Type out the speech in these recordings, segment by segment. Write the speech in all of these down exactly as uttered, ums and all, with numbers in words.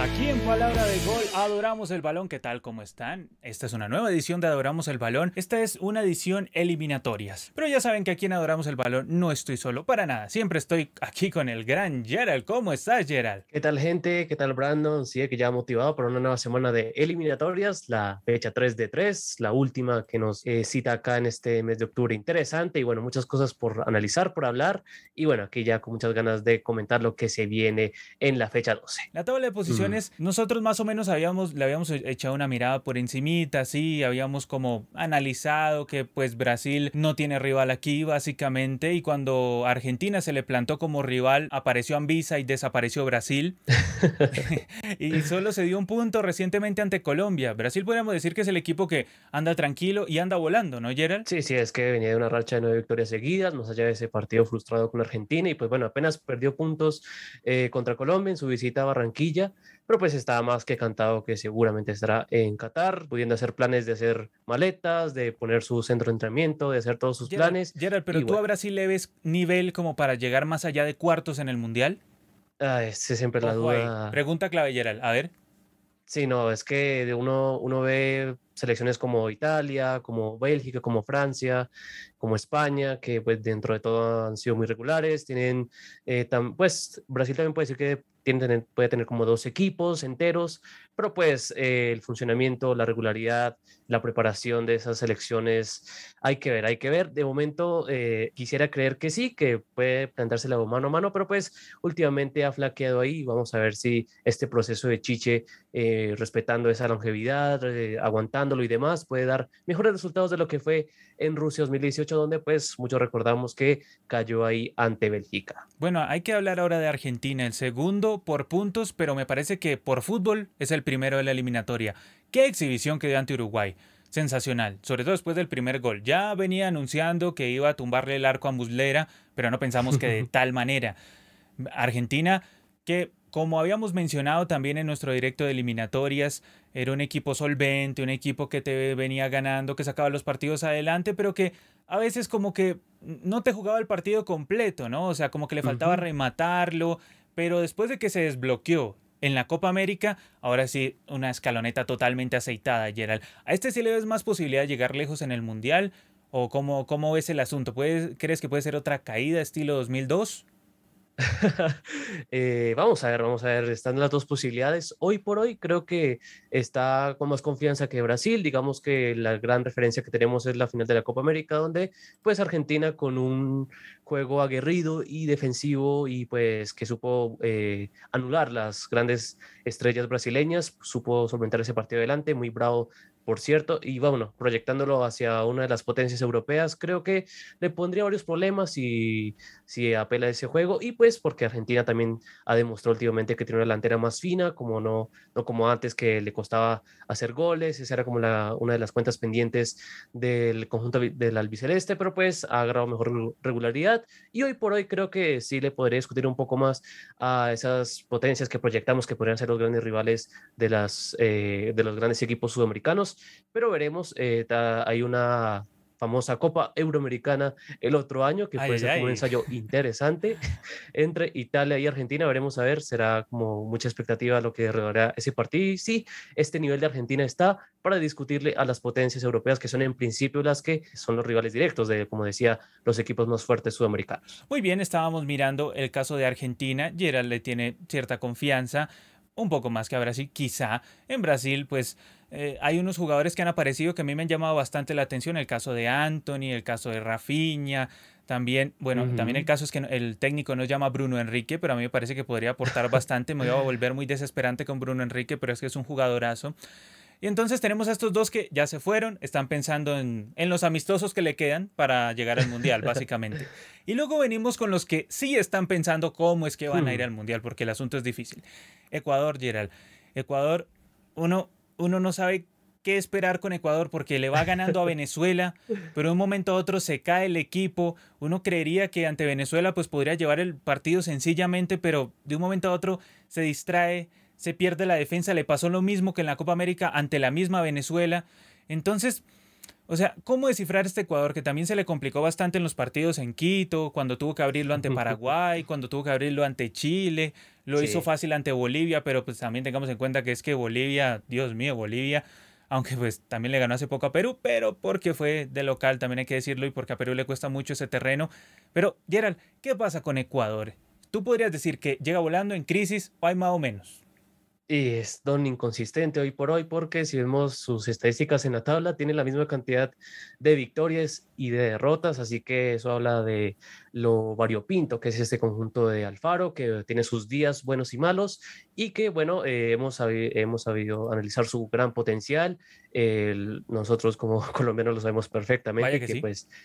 Aquí en Palabra de Gol, Adoramos el Balón. ¿Qué tal? ¿Cómo están? Esta es una nueva edición de Adoramos el Balón. Esta es una edición eliminatorias. Pero ya saben que aquí en Adoramos el Balón no estoy solo para nada. Siempre estoy aquí con el gran Gerald. ¿Cómo estás, Gerald? ¿Qué tal, gente? ¿Qué tal, Brandon? Sí, que ya motivado para una nueva semana de eliminatorias, la fecha tres de tres, la última que nos eh, cita acá en este mes de octubre. Interesante y bueno, muchas cosas por analizar, por hablar y bueno, aquí ya con muchas ganas de comentar lo que se viene en la fecha doce. La tabla de posiciones, mm. nosotros más o menos habíamos, le habíamos echado una mirada por encimita, sí, habíamos como analizado que pues Brasil no tiene rival aquí básicamente, y cuando Argentina se le plantó como rival, apareció Anvisa y desapareció Brasil. Y solo se dio un punto recientemente ante Colombia. Brasil podríamos decir que es el equipo que anda tranquilo y anda volando, ¿no, Gerald? Sí, sí, es que venía de una racha de nueve victorias seguidas, más allá de ese partido frustrado con Argentina, y pues bueno, apenas perdió puntos eh, contra Colombia en su visita a Barranquilla, pero pues estaba más que cantado que seguramente estará en Qatar, pudiendo hacer planes de hacer maletas, de poner su centro de entrenamiento, de hacer todos sus Gerald, planes. Gerald, pero y tú bueno, a Brasil le ves nivel como para llegar más allá de cuartos en el Mundial. ah, ese siempre es la Ojo ahí. duda. Pregunta clave, Gerald. A ver. Sí, no, es que de uno, uno ve selecciones como Italia, como Bélgica, como Francia, como España, que pues dentro de todo han sido muy regulares. Tienen, eh, tam, pues Brasil también puede decir que tiene, tener, puede tener como dos equipos enteros, pero pues eh, el funcionamiento, la regularidad, la preparación de esas selecciones, hay que ver, hay que ver. De momento eh, quisiera creer que sí, que puede plantársela mano a mano, pero pues últimamente ha flaqueado ahí. Vamos a ver si este proceso de Chiche, eh, respetando esa longevidad, eh, aguantándolo y demás, puede dar mejores resultados de lo que fue en Rusia dos mil dieciocho, donde pues muchos recordamos que cayó ahí ante Bélgica. Bueno, hay que hablar ahora de Argentina, el segundo por puntos, pero me parece que por fútbol es el primero de la eliminatoria. ¿Qué exhibición que dio ante Uruguay? Sensacional, sobre todo después del primer gol. Ya venía anunciando que iba a tumbarle el arco a Muslera, pero no pensamos que de tal manera. Argentina, que como habíamos mencionado también en nuestro directo de eliminatorias, era un equipo solvente, un equipo que te venía ganando, que sacaba los partidos adelante, pero que a veces como que no te jugaba el partido completo, ¿no? O sea, como que le faltaba Uh-huh. rematarlo, pero después de que se desbloqueó en la Copa América, ahora sí, una escaloneta totalmente aceitada, Gerald. ¿A este sí le ves más posibilidad de llegar lejos en el Mundial? ¿O cómo, cómo ves el asunto? ¿Puedes, ¿Crees que puede ser otra caída estilo dos mil dos? eh, vamos a ver, vamos a ver, están las dos posibilidades. Hoy por hoy creo que está con más confianza que Brasil. Digamos que la gran referencia que tenemos es la final de la Copa América, donde pues Argentina con un juego aguerrido y defensivo y pues que supo eh, anular las grandes estrellas brasileñas, supo solventar ese partido adelante, muy bravo por cierto, y bueno, proyectándolo hacia una de las potencias europeas, creo que le pondría varios problemas si, si apela a ese juego, y pues porque Argentina también ha demostrado últimamente que tiene una delantera más fina, como no, no como antes que le costaba hacer goles, esa era como la, una de las cuentas pendientes del conjunto del albiceleste, pero pues ha agarrado mejor regularidad, y hoy por hoy creo que sí le podría discutir un poco más a esas potencias que proyectamos que podrían ser los grandes rivales de, las, eh, de los grandes equipos sudamericanos, pero veremos, eh, ta, hay una famosa Copa Euroamericana el otro año, que Ay, puede ay, ser como un ay. ensayo interesante entre Italia y Argentina. Veremos a ver, será como mucha expectativa lo que rodeará ese partido. Y sí, este nivel de Argentina está para discutirle a las potencias europeas, que son en principio las que son los rivales directos de, como decía, los equipos más fuertes sudamericanos. Muy bien, estábamos mirando el caso de Argentina. Gerald le tiene cierta confianza, un poco más que a Brasil, quizá. En Brasil, pues eh, hay unos jugadores que han aparecido que a mí me han llamado bastante la atención. El caso de Anthony, el caso de Rafinha. También, bueno, también el Uh-huh. caso es que el técnico no llama Bruno Enrique, pero a mí me parece que podría aportar bastante. Me voy a volver muy desesperante con Bruno Enrique, pero es que es un jugadorazo. Y entonces tenemos a estos dos que ya se fueron, están pensando en, en los amistosos que le quedan para llegar al Mundial, básicamente. Y luego venimos con los que sí están pensando cómo es que van a ir Hmm. al Mundial, porque el asunto es difícil. Ecuador, Gerald. Ecuador, uno, uno no sabe qué esperar con Ecuador porque le va ganando a Venezuela, pero de un momento a otro se cae el equipo. Uno creería que ante Venezuela pues podría llevar el partido sencillamente, pero de un momento a otro se distrae, se pierde la defensa. Le pasó lo mismo que en la Copa América ante la misma Venezuela. Entonces, O sea, ¿cómo descifrar este Ecuador que también se le complicó bastante en los partidos en Quito, cuando tuvo que abrirlo ante Paraguay, cuando tuvo que abrirlo ante Chile, lo hizo Sí, fácil ante Bolivia, pero pues también tengamos en cuenta que es que Bolivia, Dios mío, Bolivia, aunque pues también le ganó hace poco a Perú, pero porque fue de local, también hay que decirlo, y porque a Perú le cuesta mucho ese terreno. Pero, Gerald, ¿qué pasa con Ecuador? ¿Tú podrías decir que llega volando en crisis o hay más o menos? y es don inconsistente hoy por hoy porque si vemos sus estadísticas en la tabla, tiene la misma cantidad de victorias y de derrotas, así que eso habla de lo variopinto que es este conjunto de Alfaro, que tiene sus días buenos y malos y que, bueno, eh, hemos, sabi- hemos sabido analizar su gran potencial. El- nosotros como colombianos lo sabemos Vaya perfectamente, que que sí. pues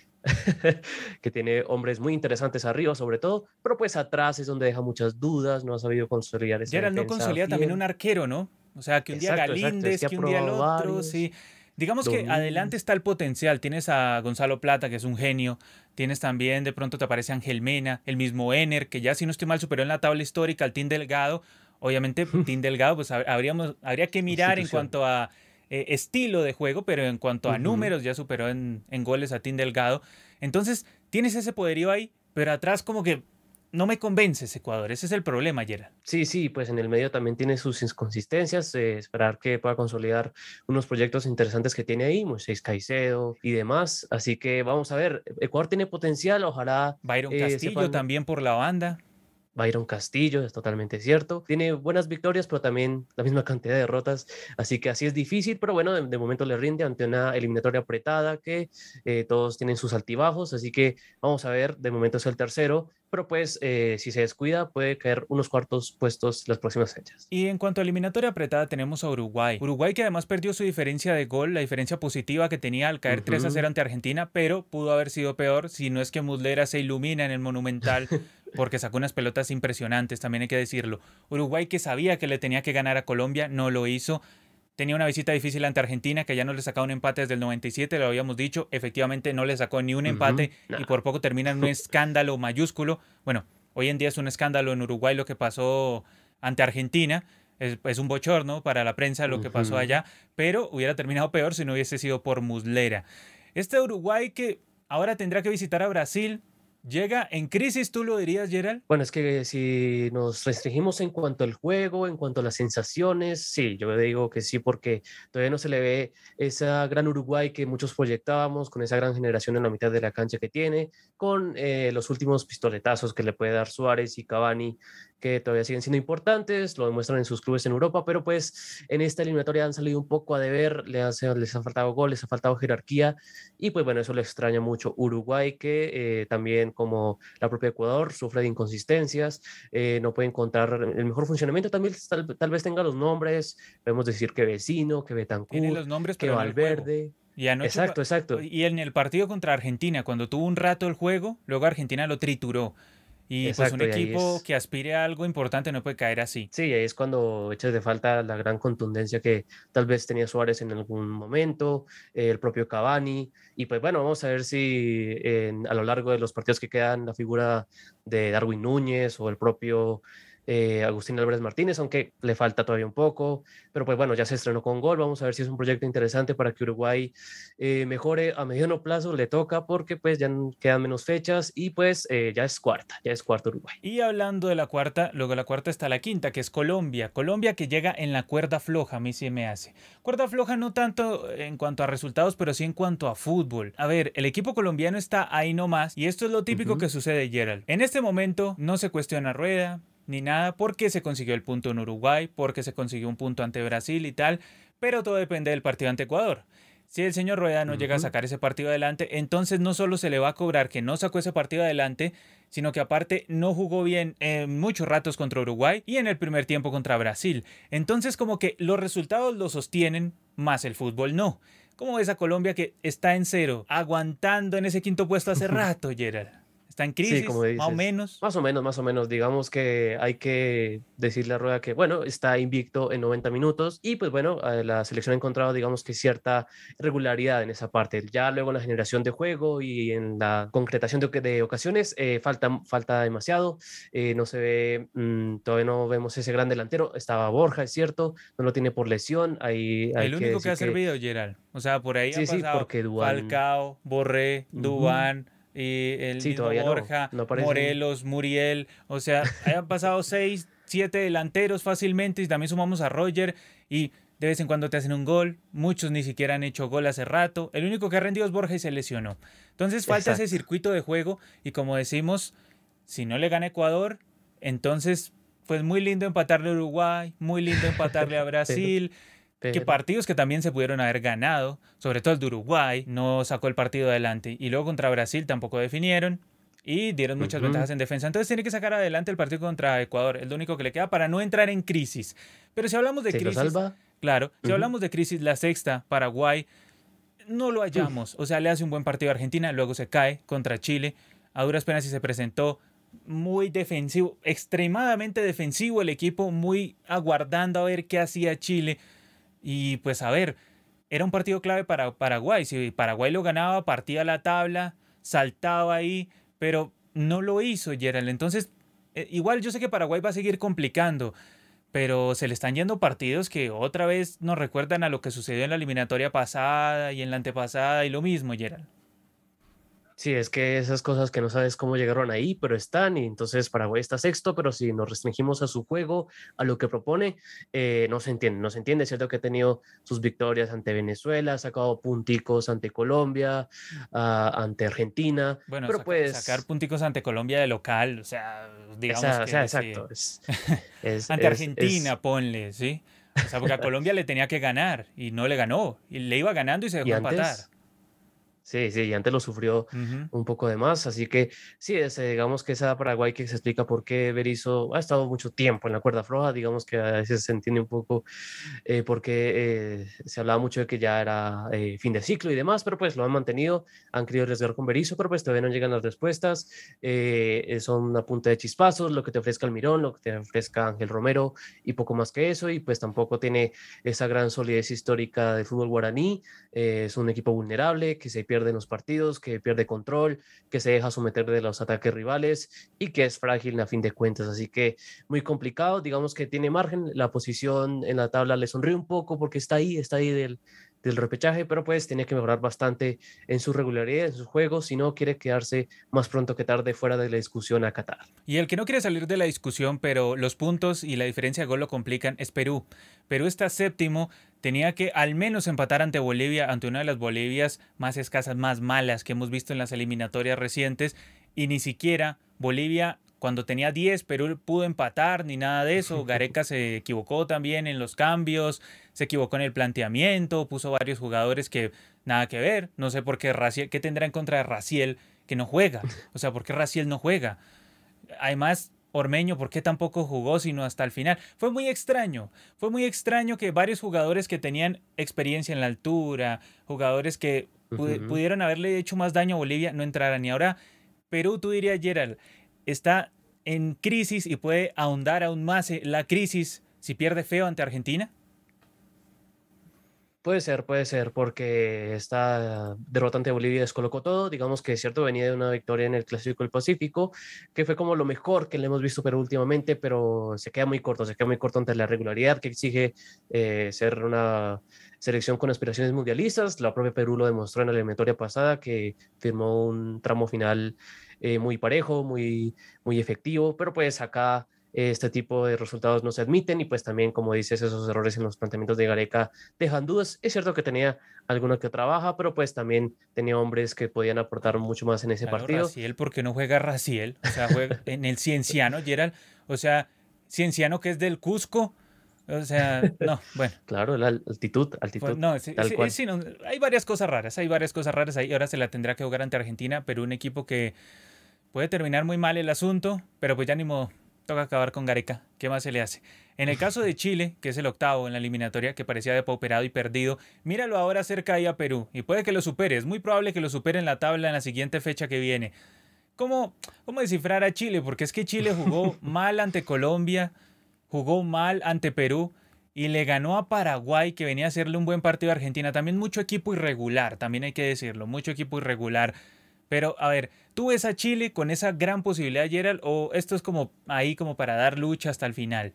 que tiene hombres muy interesantes arriba sobre todo, pero pues atrás es donde deja muchas dudas, no ha sabido consolidar esa Gerald no defensa consolida también un fiel. arquero, ¿no? O sea, que un día Exacto, exacto. Es Galíndez, que ha que un día el probado otro, varios. sí. Digamos que adelante Domínguez. está el potencial. Tienes a Gonzalo Plata, que es un genio. Tienes también, de pronto te aparece Ángel Mena, el mismo Ener, que ya si no estoy mal superó en la tabla histórica al Team Delgado. Obviamente, Team Delgado, pues hab- habríamos, habría que mirar en Institución. cuanto a eh, estilo de juego, pero en cuanto a Ujú. números, ya superó en, en goles a Team Delgado. Entonces, tienes ese poderío ahí, pero atrás como que no me convence ese Ecuador. Ese es el problema, Gerald. Sí, sí, pues en el medio también tiene sus inconsistencias. Eh, esperar que pueda consolidar unos proyectos interesantes que tiene ahí, Moisés Caicedo y demás. Así que vamos a ver. Ecuador tiene potencial. Ojalá Byron eh, Castillo sepan. también por la banda. Byron Castillo, es totalmente cierto. Tiene buenas victorias, pero también la misma cantidad de derrotas. Así que así es difícil, pero bueno, de, de momento le rinde ante una eliminatoria apretada que eh, todos tienen sus altibajos. Así que vamos a ver, de momento es el tercero, pero pues eh, si se descuida puede caer unos cuartos puestos las próximas fechas. Y en cuanto a eliminatoria apretada tenemos a Uruguay. Uruguay que además perdió su diferencia de gol, la diferencia positiva que tenía al caer tres a cero Ujú. ante Argentina, pero pudo haber sido peor si no es que Muslera se ilumina en el Monumental porque sacó unas pelotas impresionantes, también hay que decirlo. Uruguay que sabía que le tenía que ganar a Colombia, no lo hizo. Tenía una visita difícil ante Argentina, que ya no le sacaba un empate desde el noventa y siete, lo habíamos dicho. Efectivamente, no le sacó ni un empate Ujú. Nah. y por poco termina en un escándalo mayúsculo. Bueno, hoy en día es un escándalo en Uruguay lo que pasó ante Argentina. Es, es un bochorno para la prensa lo que pasó Ujú. allá, pero hubiera terminado peor si no hubiese sido por Muslera. Este Uruguay que ahora tendrá que visitar a Brasil, llega en crisis, tú lo dirías, Gerald. Bueno, es que si nos restringimos en cuanto al juego, en cuanto a las sensaciones, sí, yo digo que sí, porque todavía no se le ve esa gran Uruguay que muchos proyectábamos, con esa gran generación en la mitad de la cancha que tiene, con eh, los últimos pistoletazos que le puede dar Suárez y Cavani, que todavía siguen siendo importantes, lo demuestran en sus clubes en Europa, pero pues en esta eliminatoria han salido un poco a deber, les, hace, les ha faltado goles, les ha faltado jerarquía, y pues bueno, eso le extraña mucho Uruguay, que eh, también como la propia Ecuador sufre de inconsistencias, eh, no puede encontrar el mejor funcionamiento, también tal, tal, vez tenga los nombres, podemos decir que Vecino, que Tiene Betancourt, los nombres, que pero no el juego. Valverde. Y anoche, Exacto, exacto. y en el partido contra Argentina, cuando tuvo un rato el juego, luego Argentina lo trituró. Y pues un Exacto, y ahí equipo es, que aspire a algo importante no puede caer así. sí, ahí es cuando echas de falta la gran contundencia que tal vez tenía Suárez en algún momento, eh, el propio Cavani, y pues bueno, vamos a ver si en, a lo largo de los partidos que quedan la figura de Darwin Núñez o el propio eh, Agustín Álvarez Martínez, aunque le falta todavía un poco, pero pues bueno, ya se estrenó con gol, vamos a ver si es un proyecto interesante para que Uruguay eh, mejore a mediano plazo, le toca porque pues ya quedan menos fechas y pues eh, ya es cuarta, ya es cuarto Uruguay. Y hablando de la cuarta, luego la cuarta está la quinta, que es Colombia. Colombia que llega en la cuerda floja, a mí sí me hace. Cuerda floja no tanto en cuanto a resultados, pero sí en cuanto a fútbol. A ver, el equipo colombiano está ahí nomás, y esto es lo típico Ujú. que sucede, Gerald. En este momento no se cuestiona Rueda, ni nada, porque se consiguió el punto en Uruguay, porque se consiguió un punto ante Brasil y tal, pero todo depende del partido ante Ecuador. Si el señor Rueda no llega a Ujú. sacar ese partido adelante, entonces no solo se le va a cobrar que no sacó ese partido adelante, sino que aparte no jugó bien en muchos ratos contra Uruguay y en el primer tiempo contra Brasil. Entonces como que los resultados lo sostienen, más el fútbol no. ¿Cómo ves a Colombia que está en cero, aguantando en ese quinto puesto hace rato, Gerard? ¿Está en Sí, como crisis, más o dices, menos? más o menos, más o menos, digamos que hay que decirle a Rueda que, bueno, está invicto en noventa minutos y pues bueno, eh, la selección ha encontrado, digamos que cierta regularidad en esa parte. Ya luego en la generación de juego y en la concretación de, de ocasiones, eh, falta, falta demasiado, eh, no se ve, mm, todavía no vemos ese gran delantero. Estaba Borja, es cierto, no lo tiene por lesión, hay, hay El que único que decir ha que servido, Gerald. O sea, por ahí han sí, sí, pasado porque Duan, Falcao, Borré, ujú, Duván, y el sí, mismo todavía no, Borja, no aparecen. Morelos, Muriel. O sea, han pasado seis, siete delanteros fácilmente y también sumamos a Roger y de vez en cuando te hacen un gol. Muchos ni siquiera han hecho gol hace rato. El único que ha rendido es Borja y se lesionó. Entonces falta ese Exacto, circuito de juego y como decimos, si no le gana Ecuador, entonces pues muy lindo empatarle a Uruguay, muy lindo empatarle a pero, Brasil, que pero, partidos que también se pudieron haber ganado, sobre todo el de Uruguay, no sacó el partido adelante. Y luego contra Brasil tampoco definieron y dieron muchas ujú, ventajas en defensa. Entonces tiene que sacar adelante el partido contra Ecuador, es lo único que le queda para no entrar en crisis. Pero si hablamos de si lo crisis, salva, claro, si ujú, hablamos de crisis, la sexta, Paraguay, no lo mm, hallamos. O sea, le hace un buen partido a Argentina, luego se cae contra Chile. A duras penas y se presentó muy defensivo, extremadamente defensivo el equipo, muy aguardando a ver qué hacía Chile. Y pues a ver, era un partido clave para Paraguay. Si Paraguay lo ganaba, partía la tabla, saltaba ahí, pero no lo hizo Gerald. Entonces, eh, igual yo sé que Paraguay va a seguir complicando, pero se le están yendo partidos que otra vez nos recuerdan a lo que sucedió en la eliminatoria pasada y en la antepasada y lo mismo, Gerald. sí, es que esas cosas que no sabes cómo llegaron ahí, pero están, y entonces Paraguay está sexto, pero si nos restringimos a su juego, a lo que propone, eh, no se entiende, no se entiende, es cierto que ha tenido sus victorias ante Venezuela, ha sacado punticos ante Colombia, ah, ante Argentina, Bueno, pero saca- sacar pues, punticos ante Colombia de local, o sea, digamos esa, o sea, que sí. exacto, es, es, Ante es, es, Argentina, ponle, ¿sí? O sea, porque a Colombia le tenía que ganar y no le ganó. Y le iba ganando y se y dejó empatar. antes. Sí, sí, y antes lo sufrió Ujú. un poco de más, así que sí, es, eh, digamos que esa Paraguay que se explica por qué Berizzo ha estado mucho tiempo en la cuerda floja, digamos que a veces se entiende un poco eh, porque eh, se hablaba mucho de que ya era eh, fin de ciclo y demás, pero pues lo han mantenido, han querido arriesgar con Berizzo, pero pues todavía no llegan las respuestas, eh, eh, son una punta de chispazos, lo que te ofrezca Almirón, lo que te ofrezca Ángel Romero y poco más que eso, y pues tampoco tiene esa gran solidez histórica del fútbol guaraní, eh, es un equipo vulnerable que se pierde en los partidos, que pierde control, que se deja someter de los ataques rivales y que es frágil a fin de cuentas. Así que muy complicado, digamos que tiene margen, la posición en la tabla le sonríe un poco porque está ahí, está ahí del, del repechaje, pero pues tiene que mejorar bastante en su regularidad, en sus juegos, si no quiere quedarse más pronto que tarde fuera de la discusión a Qatar. Y el que no quiere salir de la discusión, pero los puntos y la diferencia de gol lo complican, es Perú. Perú está séptimo, tenía que al menos empatar ante Bolivia, ante una de las Bolivias más escasas, más malas que hemos visto en las eliminatorias recientes, y ni siquiera Bolivia, cuando tenía diez, Perú pudo empatar, ni nada de eso. Gareca se equivocó también en los cambios, se equivocó en el planteamiento, puso varios jugadores que nada que ver. No sé por qué Raciel, qué tendrá en contra de Raciel que no juega. O sea, ¿por qué Raciel no juega? Además, Ormeño, ¿por qué tampoco jugó sino hasta el final? Fue muy extraño. Fue muy extraño que varios jugadores que tenían experiencia en la altura, jugadores que pu- Ujú. pudieron haberle hecho más daño a Bolivia, no entraran. Y ahora Perú, tú dirías, Gerald, está en crisis y puede ahondar aún más eh, la crisis si pierde feo ante Argentina. Puede ser, puede ser, porque esta derrota ante Bolivia descolocó todo. Digamos que es cierto, venía de una victoria en el Clásico del Pacífico, que fue como lo mejor que le hemos visto Perú últimamente, pero se queda muy corto, se queda muy corto ante la regularidad que exige eh, ser una selección con aspiraciones mundialistas. La propia Perú lo demostró en la eliminatoria pasada, que firmó un tramo final eh, muy parejo, muy, muy efectivo, pero pues acá este tipo de resultados no se admiten y pues también, como dices, esos errores en los planteamientos de Gareca dejan dudas. Es cierto que tenía alguna que trabaja, pero pues también tenía hombres que podían aportar mucho más en ese Claro, partido. Raciel, ¿por qué no juega Raciel? O sea, juega en el Cienciano, Gerald. O sea, Cienciano que es del Cusco. O sea, no, bueno. Claro, la altitud, Pues altitud, no, sí, tal sí, eh, cual. sí, no, hay varias cosas raras, hay varias cosas raras ahí. Ahora se la tendrá que jugar ante Argentina, pero un equipo que puede terminar muy mal el asunto, pero pues ya ni modo, toca acabar con Gareca. ¿Qué más se le hace? En el caso de Chile, que es el octavo en la eliminatoria, que parecía depauperado y perdido, míralo ahora cerca ahí a Perú, y puede que lo supere, es muy probable que lo supere en la tabla en la siguiente fecha que viene. cómo, cómo descifrar a Chile, porque es que Chile jugó mal ante Colombia, jugó mal ante Perú y le ganó a Paraguay, que venía a hacerle un buen partido a Argentina. También mucho equipo irregular, también hay que decirlo, mucho equipo irregular. Pero, a ver, ¿tú ves a Chile con esa gran posibilidad, Gerald, o esto es como ahí como para dar lucha hasta el final?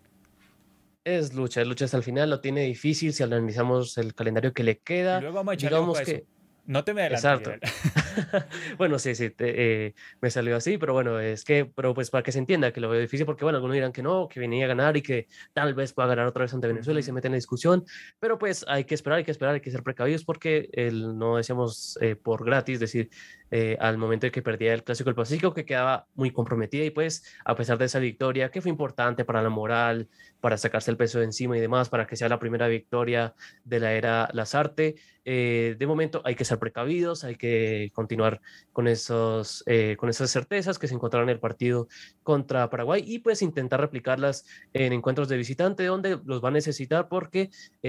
Es lucha, es lucha hasta el final, lo tiene difícil si analizamos el calendario que le Y queda. luego vamos a echarle ojo Digamos a eso. que, No te me adelantes, exacto. Gerald. Bueno, sí, sí, te- eh, me salió así, pero bueno, es que, pero pues para que se entienda que lo veo difícil, porque bueno, algunos dirán que no, que venía a ganar y que tal vez pueda ganar otra vez ante Venezuela y se Ujú. mete en la discusión, pero pues hay que esperar, hay que esperar, hay que ser precavidos porque el, no decíamos eh, por gratis, decir, eh, al momento de que perdía el Clásico del Pacífico, que quedaba muy comprometida y pues a pesar de esa victoria, que fue importante para la moral, para sacarse el peso de encima y demás, para que sea la primera victoria de la era Lazarte, eh, de momento hay que ser precavidos, hay que continuar con, esos, eh, con esas certezas que se encontraron en el partido contra Paraguay y pues intentar replicarlas en encuentros de visitante donde los va a necesitar porque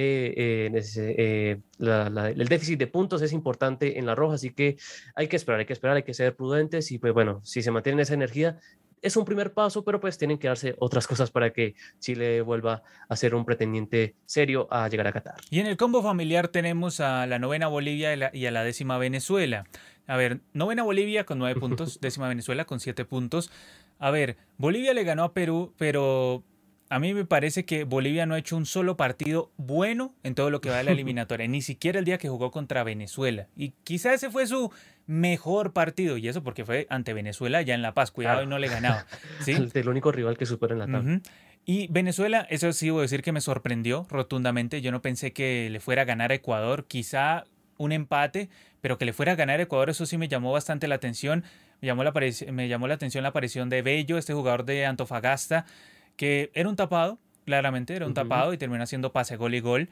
eh, eh, eh, la, la, el déficit de puntos es importante en la roja, así que hay que esperar, hay que esperar, hay que ser prudentes y pues bueno, si se mantiene esa energía, es un primer paso, pero pues tienen que darse otras cosas para que Chile vuelva a ser un pretendiente serio a llegar a Qatar. Y en el combo familiar tenemos a la novena Bolivia y, la- y a la décima Venezuela. A ver, novena Bolivia con nueve puntos, décima Venezuela con siete puntos. A ver, Bolivia le ganó a Perú, pero a mí me parece que Bolivia no ha hecho un solo partido bueno en todo lo que va de la eliminatoria, ni siquiera el día que jugó contra Venezuela. Y quizá ese fue su mejor partido, y eso porque fue ante Venezuela ya en La Paz, cuidado y Claro, no le ganaba, ¿sí? el único rival que supera en la tabla. Ujú. Y Venezuela, eso sí voy a decir que me sorprendió rotundamente. Yo no pensé que le fuera a ganar a Ecuador, quizá un empate, pero que le fuera a ganar a Ecuador, eso sí me llamó bastante la atención. Me llamó la, aparici- me llamó la atención la aparición de Bello, este jugador de Antofagasta, que era un tapado, claramente era un Ujú. tapado y termina haciendo pase, gol y gol.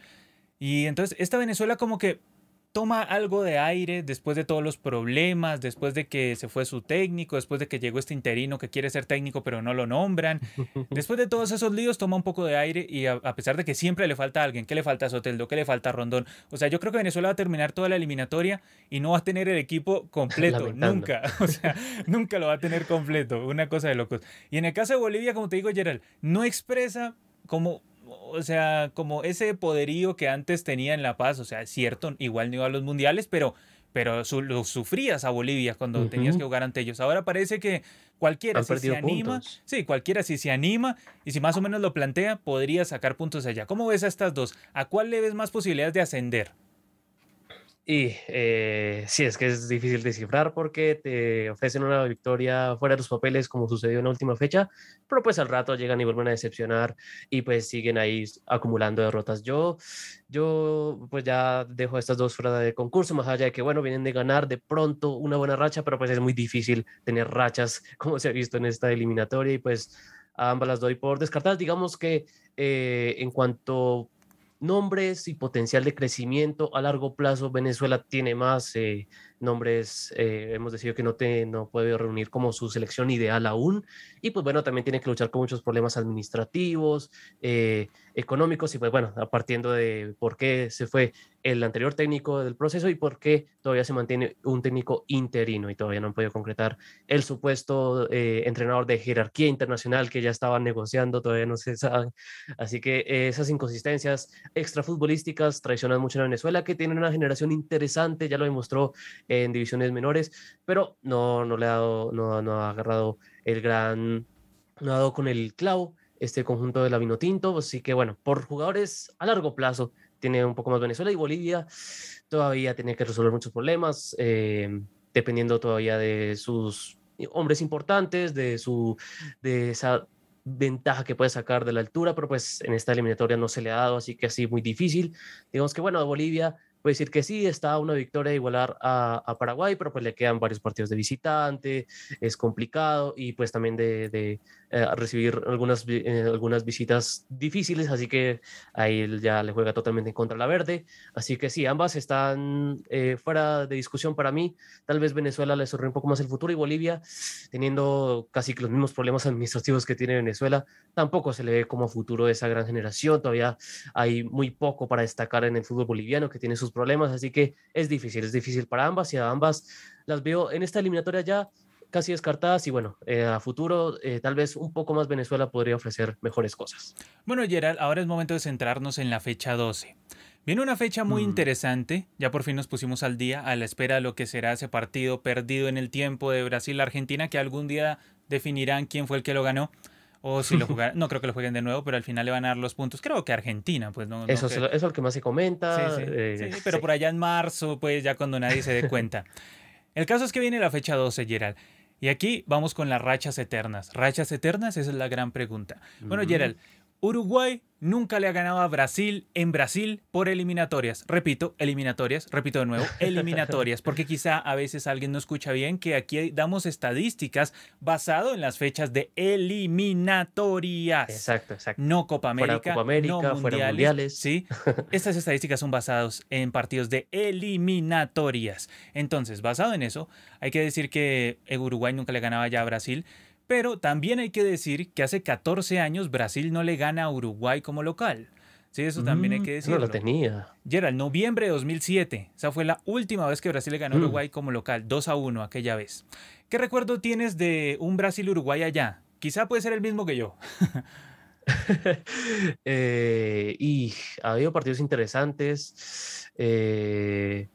Y entonces esta Venezuela como que toma algo de aire después de todos los problemas, después de que se fue su técnico, después de que llegó este interino que quiere ser técnico pero no lo nombran. Después de todos esos líos toma un poco de aire y a, a pesar de que siempre le falta a alguien, que le falta a Soteldo, que le falta a Rondón. O sea, yo creo que Venezuela va a terminar toda la eliminatoria y no va a tener el equipo completo, Lamentando. nunca. O sea, nunca lo va a tener completo, una cosa de locos. Y en el caso de Bolivia, como te digo, Gerald, no expresa como o sea, como ese poderío que antes tenía en La Paz, o sea, es cierto, igual no iba a los mundiales, pero, pero su, lo sufrías a Bolivia cuando tenías que Ujú. jugar ante ellos. Ahora parece que cualquiera, Han si se perdido anima, puntos. sí, cualquiera, si se anima y si más o menos lo plantea, podría sacar puntos allá. ¿Cómo ves a estas dos? ¿A cuál le ves más posibilidades de ascender? Y eh, sí, es que es difícil descifrar porque te ofrecen una victoria fuera de los papeles como sucedió en la última fecha, pero pues al rato llegan y vuelven a decepcionar y pues siguen ahí acumulando derrotas. Yo, yo pues ya dejo a estas dos fuera de concurso, más allá de que bueno, vienen de ganar de pronto una buena racha, pero pues es muy difícil tener rachas como se ha visto en esta eliminatoria y pues a ambas las doy por descartadas. Digamos que eh, en cuanto nombres y potencial de crecimiento a largo plazo. Venezuela tiene más eh, nombres, eh, hemos decidido que no, te, no puede reunir como su selección ideal aún. Y pues bueno, también tiene que luchar con muchos problemas administrativos, eh, económicos y pues bueno, partiendo de por qué se fue el anterior técnico del proceso y por qué todavía se mantiene un técnico interino y todavía no han podido concretar el supuesto eh, entrenador de jerarquía internacional que ya estaban negociando, todavía no se sabe. Así que eh, esas inconsistencias extrafutbolísticas traicionan mucho a Venezuela, que tiene una generación interesante, ya lo demostró en divisiones menores, pero no, no le ha dado, no, no ha agarrado el gran, no ha dado con el clavo este conjunto de la Vinotinto, así que bueno, por jugadores a largo plazo tiene un poco más Venezuela y Bolivia todavía tiene que resolver muchos problemas, eh, dependiendo todavía de sus hombres importantes, de su de esa ventaja que puede sacar de la altura, pero pues en esta eliminatoria no se le ha dado, así que así muy difícil. Digamos que bueno, a Bolivia puede decir que sí, está a una victoria de igualar a, a Paraguay, pero pues le quedan varios partidos de visitante, es complicado y pues también de, de eh, recibir algunas, eh, algunas visitas difíciles, así que ahí ya le juega totalmente en contra la verde. Así que sí, ambas están eh, fuera de discusión para mí. Tal vez Venezuela le sonríe un poco más el futuro y Bolivia, teniendo casi que los mismos problemas administrativos que tiene Venezuela, tampoco se le ve como futuro de esa gran generación. Todavía hay muy poco para destacar en el fútbol boliviano que tiene sus problemas, así que es difícil, es difícil para ambas y a ambas las veo en esta eliminatoria ya. casi descartadas y bueno, eh, a futuro eh, tal vez un poco más Venezuela podría ofrecer mejores cosas. Bueno, Gerald, ahora es momento de centrarnos en la fecha doce. Viene una fecha muy Mm. interesante, ya por fin nos pusimos al día a la espera de lo que será ese partido perdido en el tiempo de Brasil-Argentina, que algún día definirán quién fue el que lo ganó, o si lo jugaron, no creo que lo jueguen de nuevo, pero al final le van a dar los puntos, creo que Argentina, pues no, no Eso es, que, lo, eso es lo que más se sí, comenta. sí, eh, sí, pero sí. por allá en marzo, pues ya cuando nadie se dé cuenta. El caso es que viene la fecha doce, Gerald. Y aquí vamos con las rachas eternas. ¿Rachas eternas? Esa es la gran pregunta. Bueno, Ujú. Gerald, Uruguay nunca le ha ganado a Brasil en Brasil por eliminatorias. Repito, eliminatorias, repito de nuevo, eliminatorias, porque quizá a veces alguien no escucha bien que aquí damos estadísticas basado en las fechas de eliminatorias. Exacto, exacto. No Copa Fuera Copa América, no América, fuera mundiales, mundiales. ¿sí? Estas estadísticas son basadas en partidos de eliminatorias. Entonces, basado en eso, hay que decir que Uruguay nunca le ganaba ya a Brasil, pero también hay que decir que hace catorce años Brasil no le gana a Uruguay como local. Sí, eso también hay Mm, que no lo decirlo. tenía. Gerald, noviembre de dos mil siete. Esa fue la última vez que Brasil le ganó a Mm. Uruguay como local, dos a uno aquella vez. ¿Qué recuerdo tienes de un Brasil-Uruguay allá? Quizá puede ser el mismo que yo. Eh, y ha habido partidos interesantes. eh,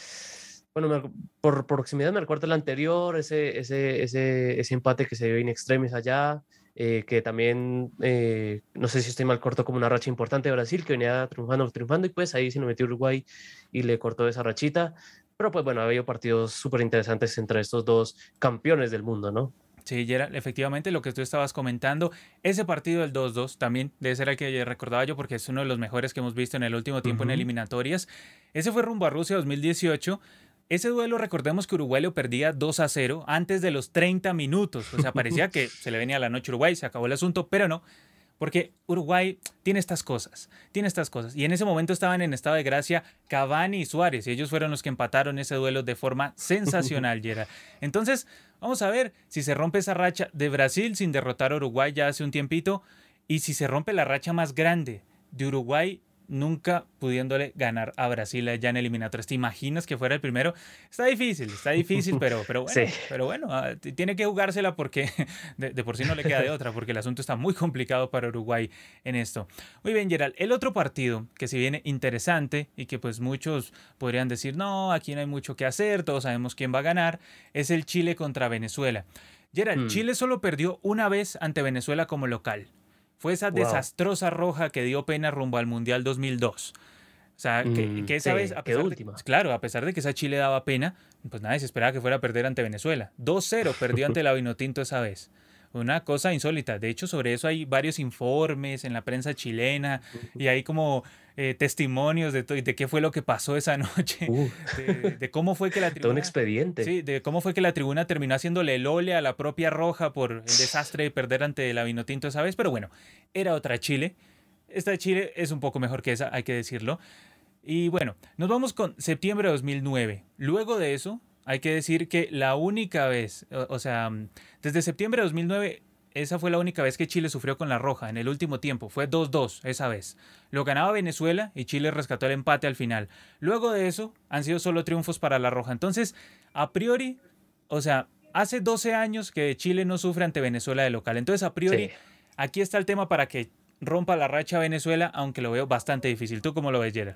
bueno, me acu- por proximidad me recuerdo el anterior, ese, ese, ese, ese empate que se dio in extremis allá, eh, que también, eh, no sé si estoy mal, cortó como una racha importante de Brasil, que venía triunfando, triunfando, y pues ahí se lo metió Uruguay y le cortó esa rachita. Pero pues bueno, ha habido partidos súper interesantes entre estos dos campeones del mundo, ¿no? Sí, Gerald, efectivamente lo que tú estabas comentando, ese partido del dos dos también debe ser el que recordaba yo porque es uno de los mejores que hemos visto en el último tiempo en Ujú. eliminatorias. Ese fue rumbo a Rusia dos mil dieciocho. Ese duelo recordemos que Uruguay lo perdía dos a cero antes de los treinta minutos. O sea, parecía que se le venía la noche a Uruguay, se acabó el asunto, pero no. Porque Uruguay tiene estas cosas, tiene estas cosas. Y en ese momento estaban en estado de gracia Cavani y Suárez. Y ellos fueron los que empataron ese duelo de forma sensacional, Gerard. Entonces, vamos a ver si se rompe esa racha de Brasil sin derrotar a Uruguay ya hace un tiempito. Y si se rompe la racha más grande de Uruguay nunca pudiéndole ganar a Brasil allá en eliminatorias. ¿Te imaginas que fuera el primero? Está difícil, está difícil, pero, pero Sí. bueno, pero bueno, ah, t- tiene que jugársela porque de, de por sí no le queda de otra, porque el asunto está muy complicado para Uruguay en esto. Muy bien, Gerald, el otro partido que si viene interesante y que pues muchos podrían decir, no, aquí no hay mucho que hacer, todos sabemos quién va a ganar, es el Chile contra Venezuela. Gerald, Mm. Chile solo perdió una vez ante Venezuela como local. Fue esa Wow. desastrosa roja que dio pena rumbo al Mundial dos mil dos. O sea, que, Mm, que esa vez, sí, a quedó pesar de, última. claro, a pesar de que esa Chile daba pena, pues nadie se esperaba que fuera a perder ante Venezuela. dos cero perdió ante la Vinotinto esa vez. Una cosa insólita. De hecho, sobre eso hay varios informes en la prensa chilena y hay como eh, testimonios de, to- de qué fue lo que pasó esa noche, Uh, de, de cómo fue que la todo un tribuna, expediente. sí, de cómo fue que la tribuna terminó haciéndole el ole a la propia Roja por el desastre de perder ante la Vinotinto esa vez. Pero bueno, era otra Chile. Esta Chile es un poco mejor que esa, hay que decirlo. Y bueno, nos vamos con septiembre de dos mil nueve. Luego de eso, hay que decir que la única vez, o, o sea, mm, desde septiembre de dos mil nueve, esa fue la única vez que Chile sufrió con la Roja en el último tiempo. Fue dos dos esa vez. Lo ganaba Venezuela y Chile rescató el empate al final. Luego de eso, han sido solo triunfos para la Roja. Entonces, a priori, o sea, hace doce años que Chile no sufre ante Venezuela de local. Entonces, a Sí. priori, aquí está el tema para que rompa la racha Venezuela, aunque lo veo bastante difícil. ¿Tú cómo lo ves, Gerard?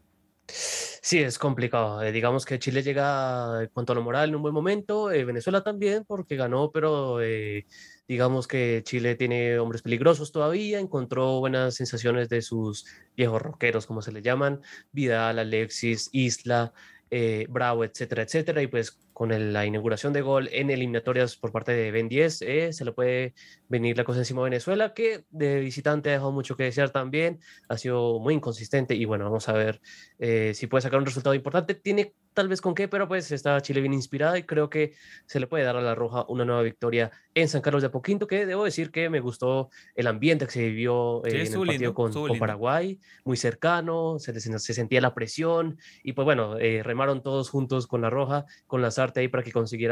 Sí, es complicado. Eh, digamos que Chile llega en cuanto a lo moral en un buen momento, eh, Venezuela también porque ganó, pero eh, digamos que Chile tiene hombres peligrosos todavía, encontró buenas sensaciones de sus viejos rockeros, como se le llaman, Vidal, Alexis, Isla, eh, Bravo, etcétera, etcétera, y pues con el- la inauguración de gol en eliminatorias por parte de Ben diez, eh, se le puede venir la cosa encima a Venezuela, que de visitante ha dejado mucho que desear también, ha sido muy inconsistente y bueno, vamos a ver eh, si puede sacar un resultado importante. Tiene tal vez con qué, pero pues está Chile bien inspirada y creo que se le puede dar a la Roja una nueva victoria en San Carlos de Apoquindo, que debo decir que me gustó el ambiente que se vivió Sí, eh, en el estuvo partido lindo, con, estuvo con lindo. Paraguay, muy cercano, se, les- se sentía la presión y pues bueno, eh, remaron todos juntos con la Roja, con la Sarte ahí para que consiguiera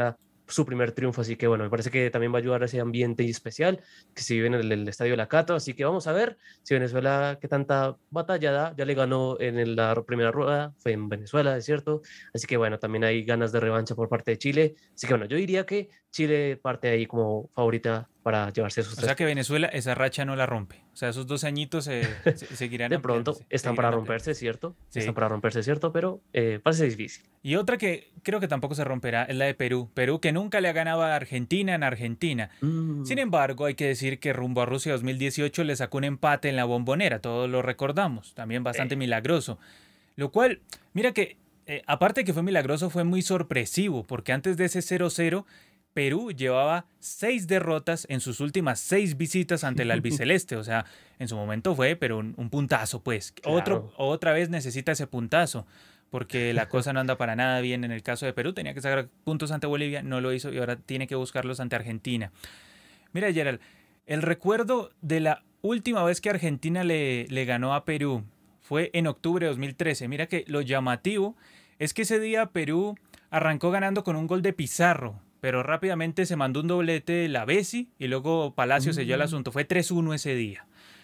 su primer triunfo, así que bueno, me parece que también va a ayudar a ese ambiente especial que se vive en el, el Estadio La Cato, así que vamos a ver si Venezuela, qué tanta batalla da, ya le ganó en el- la primera rueda, fue en Venezuela, es cierto, así que bueno, también hay ganas de revancha por parte de Chile, así que bueno, yo diría que Chile parte ahí como favorita para llevarse esos O tres sea que puntos. Venezuela esa racha no la rompe. O sea, esos dos añitos eh, se- seguirán De pronto ampliándose, están para seguirán romperse, ampliándose. ¿cierto? Están Sí. para romperse, ¿cierto? Pero eh, parece difícil. Y otra que creo que tampoco se romperá es la de Perú. Perú que nunca le ha ganado a Argentina en Argentina. Sin Mm, embargo, hay que decir que rumbo a Rusia dos mil dieciocho le sacó un empate en la Bombonera, todos lo recordamos, también bastante eh, milagroso. Lo cual, mira que, eh, aparte de que fue milagroso, fue muy sorpresivo, porque antes de ese cero cero, Perú llevaba seis derrotas en sus últimas seis visitas ante el albiceleste. O sea, en su momento fue, pero un, un puntazo, pues. Otro, claro. otra vez necesita ese puntazo, porque la cosa no anda para nada bien en el caso de Perú. Tenía que sacar puntos ante Bolivia, no lo hizo y ahora tiene que buscarlos ante Argentina. Mira, Gerald, el recuerdo de la última vez que Argentina le, le ganó a Perú fue en octubre de dos mil trece. Mira que lo llamativo es que ese día Perú arrancó ganando con un gol de Pizarro, pero rápidamente se mandó un doblete de la Bessi y luego Palacio selló el Mm, asunto. Fue tres uno ese día.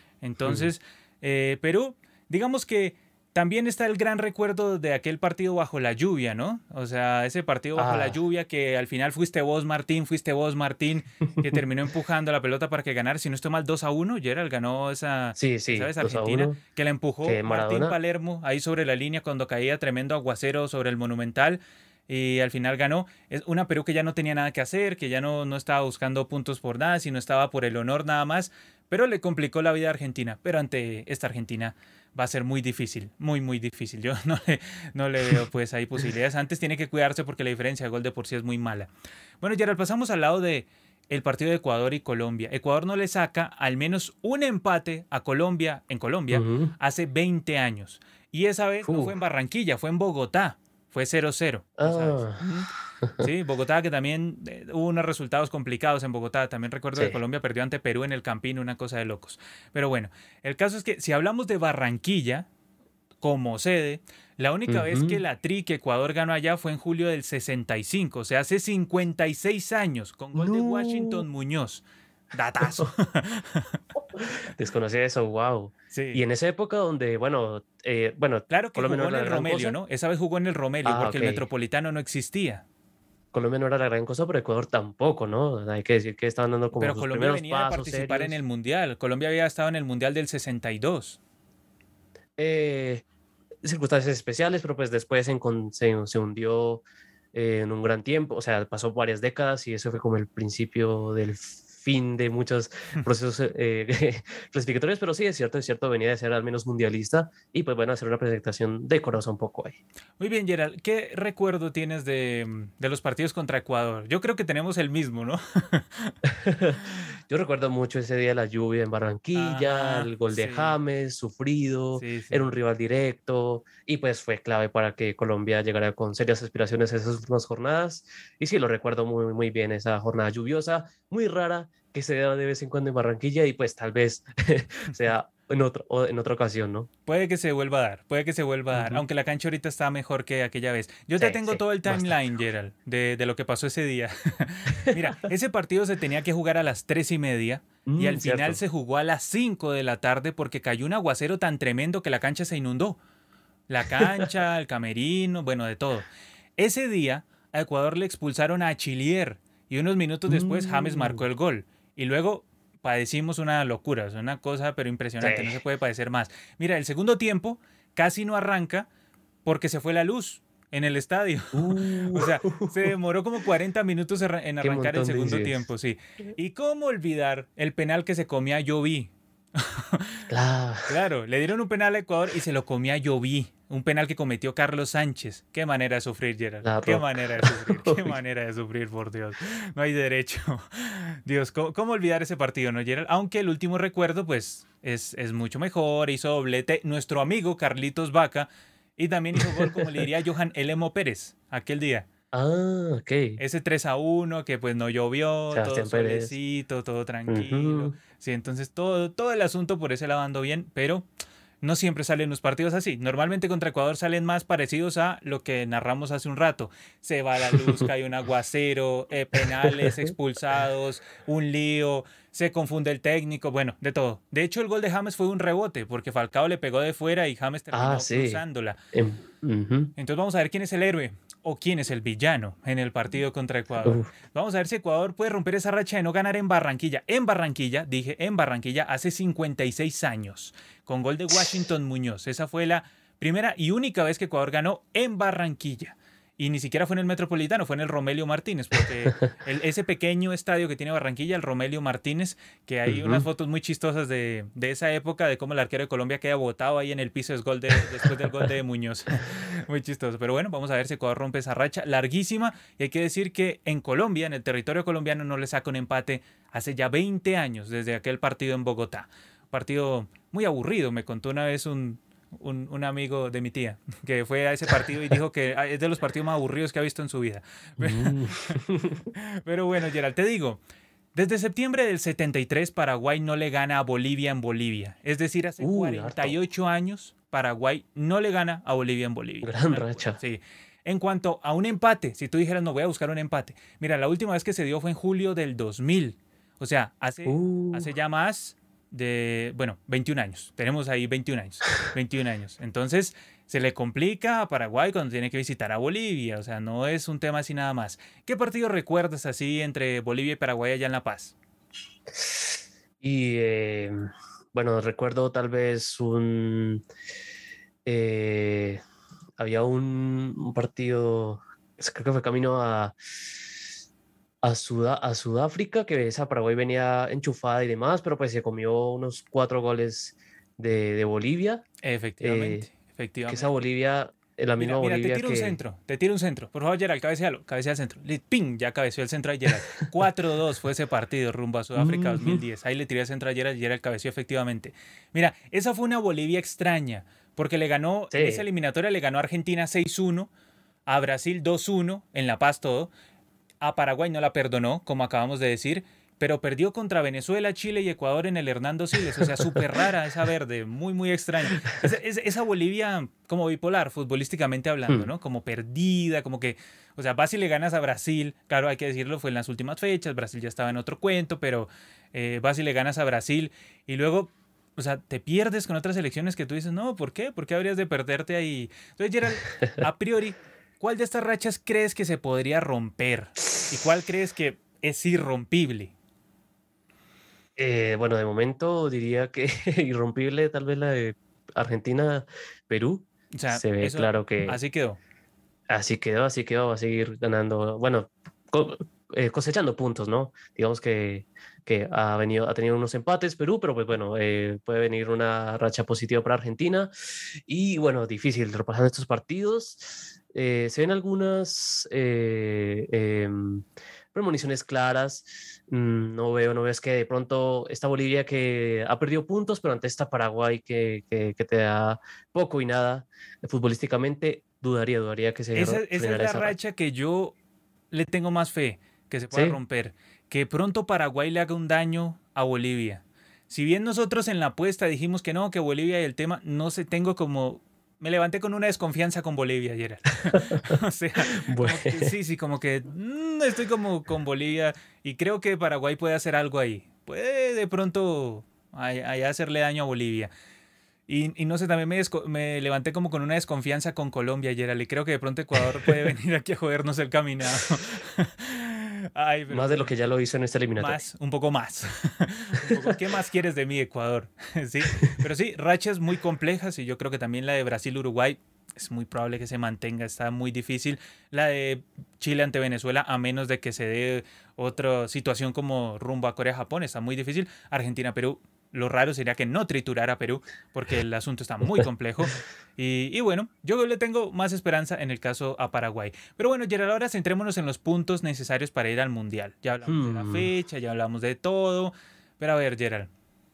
mm. Entonces, eh, Perú, digamos que también está el gran recuerdo de aquel partido bajo la lluvia, ¿no? O sea, ese partido bajo la Ah, lluvia que al final fuiste vos, Martín, fuiste vos, Martín, que terminó empujando la pelota para que ganara. Si no estoy mal, dos a uno. Gerald ganó esa, sí, esa sí, vez dos a Argentina, uno. que la empujó Que Martín Maradona, Palermo ahí sobre la línea cuando caía tremendo aguacero sobre el Monumental. Y al final ganó. Es una Perú que ya no tenía nada que hacer, que ya no, no estaba buscando puntos por nada, sino estaba por el honor nada más. Pero le complicó la vida a Argentina. Pero ante esta Argentina va a ser muy difícil, muy, muy difícil. Yo no le, no le veo pues ahí posibilidades. Antes tiene que cuidarse porque la diferencia de gol de por sí es muy mala. Bueno, Gerald, pasamos al lado de el partido de Ecuador y Colombia. Ecuador no le saca al menos un empate a Colombia en Colombia ujú, hace veinte años. Y esa vez no fue en uf, Barranquilla, fue en Bogotá. Fue cero cero, tú sabes. ah, Ujú. Sí, Bogotá que también eh, hubo unos resultados complicados en Bogotá. También recuerdo que sí. Colombia perdió ante Perú en el Campín, una cosa de locos. Pero bueno, el caso es que si hablamos de Barranquilla como sede, la única vez que Ujú. la Tri que Ecuador ganó allá fue en julio del sesenta y cinco, o sea, hace cincuenta y seis años, con gol de No. Washington Muñoz. Datazo. Desconocía eso, wow. Y Sí. en esa época donde, bueno, eh, bueno, Claro que Colombia no jugó era en la el gran Romelio, cosa. ¿no? Esa vez jugó en el Romelio Ah, porque ok. el Metropolitano no existía. Colombia no era la gran cosa, pero Ecuador tampoco, ¿no? Hay que decir que estaban dando como Pero sus Colombia primeros venía de pasos participar en el serios. Mundial. Colombia había estado en el Mundial del sesenta y dos. Eh, circunstancias especiales, pero pues después se, encon- se, se hundió eh, en un gran tiempo, o sea, pasó varias décadas y eso fue como el principio del fin de muchos procesos eh, clasificatorios, pero sí, es cierto, es cierto, venía de ser al menos mundialista y pues bueno, hacer una presentación decorosa un poco ahí. Muy bien, Gerald, ¿qué recuerdo tienes de, de los partidos contra Ecuador? Yo creo que tenemos el mismo, ¿no? Yo recuerdo mucho ese día la lluvia en Barranquilla, Ajá, el gol de sí, James, sufrido, sí, era un sí. rival directo y pues fue clave para que Colombia llegara con serias aspiraciones a esas últimas jornadas. Y sí, lo recuerdo muy, muy bien, esa jornada lluviosa, muy rara, que se da de vez en cuando en Barranquilla y pues tal vez sea en, otro, o en otra ocasión, ¿no? Puede que se vuelva a dar, puede que se vuelva a dar, Ujú. aunque la cancha ahorita está mejor que aquella vez. Yo te Sí, tengo sí, todo el bastante. timeline, Gerald, de, de lo que pasó ese día. Mira, ese partido se tenía que jugar a las tres y media y al Mm, final cierto. se jugó a las cinco de la tarde porque cayó un aguacero tan tremendo que la cancha se inundó. La cancha, el camerino, bueno, de todo. Ese día a Ecuador le expulsaron a Chilier y unos minutos después James marcó Mm, el gol. Y luego padecimos una locura, es una cosa pero sí. impresionante, no se puede padecer más. Mira, el segundo tiempo casi no arranca porque se fue la luz en el estadio. Uh, O sea, se demoró como cuarenta minutos arran- en qué arrancar el montón de segundo incidencias. tiempo, sí. ¿Y cómo olvidar el penal que se comía Jovi? Claro, Claro, le dieron un penal a Ecuador y se lo comía Jovi. Un penal que cometió Carlos Sánchez. Qué manera de sufrir, Gerard. la Qué roca. manera de sufrir. Qué manera de sufrir, por Dios. No hay derecho. Dios, ¿cómo, cómo olvidar ese partido, no, Gerard? Aunque el último recuerdo, pues, es, es mucho mejor. Hizo doblete nuestro amigo Carlitos Vaca. Y también hizo gol, como le diría Johan Elemo Pérez, aquel día. Ah, ok. Ese tres a uno que pues no llovió, todo Sebastián Pérez. solecito, todo tranquilo. Ujú. Sí, entonces todo, todo el asunto por ese lado andó bien, pero no siempre salen los partidos así. Normalmente contra Ecuador salen más parecidos a lo que narramos hace un rato. Se va la luz, cae un aguacero, eh, penales, expulsados, un lío, se confunde el técnico, bueno, de todo. De hecho, el gol de James fue un rebote porque Falcao le pegó de fuera y James terminó Ah, sí. cruzándola. Em, ujú. Entonces vamos a ver quién es el héroe o quién es el villano en el partido contra Ecuador. Uf. Vamos a ver si Ecuador puede romper esa racha de no ganar en Barranquilla. En Barranquilla, dije en Barranquilla, hace cincuenta y seis años, con gol de Washington Muñoz. Esa fue la primera y única vez que Ecuador ganó en Barranquilla. Y ni siquiera fue en el Metropolitano, fue en el Romelio Martínez, porque el, ese pequeño estadio que tiene Barranquilla, el Romelio Martínez, que hay unas Ujú. fotos muy chistosas de, de esa época, de cómo el arquero de Colombia queda botado ahí en el piso es gol de, después del gol de Muñoz. Muy chistoso. Pero bueno, vamos a ver si Ecuador rompe esa racha larguísima. Y hay que decir que en Colombia, en el territorio colombiano, no le saca un empate hace ya veinte años, desde aquel partido en Bogotá. Partido muy aburrido, me contó una vez un, un, un amigo de mi tía, que fue a ese partido y dijo que es de los partidos más aburridos que ha visto en su vida. Mm. Pero bueno, Gerald, te digo, desde septiembre del setenta y tres Paraguay no le gana a Bolivia en Bolivia. Es decir, hace Uy, cuarenta y harto. ocho años Paraguay no le gana a Bolivia en Bolivia. Gran Una locura, racha. sí. En cuanto a un empate, si tú dijeras, no voy a buscar un empate. Mira, la última vez que se dio fue en julio del dos mil. O sea, hace, Uh, hace ya más de, bueno, veintiún años. Tenemos ahí veintiún años. veintiún años. Entonces, se le complica a Paraguay cuando tiene que visitar a Bolivia. O sea, no es un tema así nada más. ¿Qué partido recuerdas así entre Bolivia y Paraguay allá en La Paz? y eh, bueno, recuerdo tal vez un... eh, había un, un partido, es- creo que fue camino a, a, Suda- a Sudáfrica, que esa Paraguay venía enchufada y demás, pero pues se comió unos cuatro goles de, de Bolivia, Efectivamente, eh, que esa efectivamente. Bolivia, eh, la Mira, misma mira, te Bolivia tiro un que... centro, te tiro un centro. Por favor, Gerald, cabecealo, cabecea al centro. Li- ¡Ping! Ya cabeceó el centro a Gerald. cuatro dos fue ese partido rumbo a Sudáfrica Ujú. dos mil diez. Ahí le tiré el centro a Gerald y Gerald cabeció efectivamente. Mira, esa fue una Bolivia extraña, porque le ganó, en esa Sí, eliminatoria le ganó a Argentina seis uno, a Brasil dos uno, en La Paz todo. A Paraguay no la perdonó, como acabamos de decir, pero perdió contra Venezuela, Chile y Ecuador en el Hernando Siles. O sea, súper rara esa verde, muy, muy extraña. Esa, esa- esa Bolivia como bipolar, futbolísticamente hablando, mm, ¿no? Como perdida, como que, o sea, vas y le ganas a Brasil. Claro, hay que decirlo, fue en las últimas fechas, Brasil ya estaba en otro cuento, pero eh, vas y le ganas a Brasil y luego... O sea, te pierdes con otras elecciones que tú dices, no, ¿por qué? ¿Por qué habrías de perderte ahí? Entonces, Gerald, a priori, ¿cuál de estas rachas crees que se podría romper? ¿Y cuál crees que es irrompible? eh, bueno, de momento diría que irrompible tal vez la de Argentina-Perú. O sea, Se ve eso claro que así quedó. así quedó, así quedó, va a seguir ganando, bueno, co- eh, cosechando puntos, ¿no? Digamos que, que ha venido, ha tenido unos empates Perú, pero pues bueno, eh, puede venir una racha positiva para Argentina. Y bueno, difícil repasando estos partidos. Eh, se ven algunas eh, em, premoniciones claras. Mm, no veo, no veo, es que de pronto esta Bolivia que ha perdido puntos, pero ante esta Paraguay que, que, que te da poco y nada eh, futbolísticamente, dudaría, dudaría que se Esa, ro- esa es frenara la esa racha. racha que yo le tengo más fe que se pueda Sí, romper. Que pronto Paraguay le haga un daño a Bolivia. Si bien nosotros en la apuesta dijimos que no, que Bolivia y el tema, no sé, tengo como... Me levanté con una desconfianza con Bolivia ayer. O sea, bueno, como que sí, sí, como que mm, estoy como con Bolivia y creo que Paraguay puede hacer algo ahí. Puede de pronto ahí- ahí hacerle daño a Bolivia. Y, y no sé, también me, desco- me levanté como con una desconfianza con Colombia ayer. Y creo que de pronto Ecuador puede venir aquí a jodernos el caminado. Ay, pero más de lo bueno, que ya lo hizo en esta eliminatoria. más, un poco más. Un poco, ¿qué más quieres de mí, Ecuador? Sí, pero sí, rachas muy complejas y yo creo que también la de Brasil-Uruguay es muy probable que se mantenga, está muy difícil. La de Chile ante Venezuela, a menos de que se dé otra situación como rumbo a Corea-Japón, está muy difícil. Argentina-Perú, lo raro sería que no triturara a Perú, porque el asunto está muy complejo. Y, y bueno, yo le tengo más esperanza en el caso a Paraguay. Pero bueno, Gerald, ahora centrémonos en los puntos necesarios para ir al Mundial. Ya hablamos de la Hmm, fecha, ya hablamos de todo. Pero a ver, Gerald,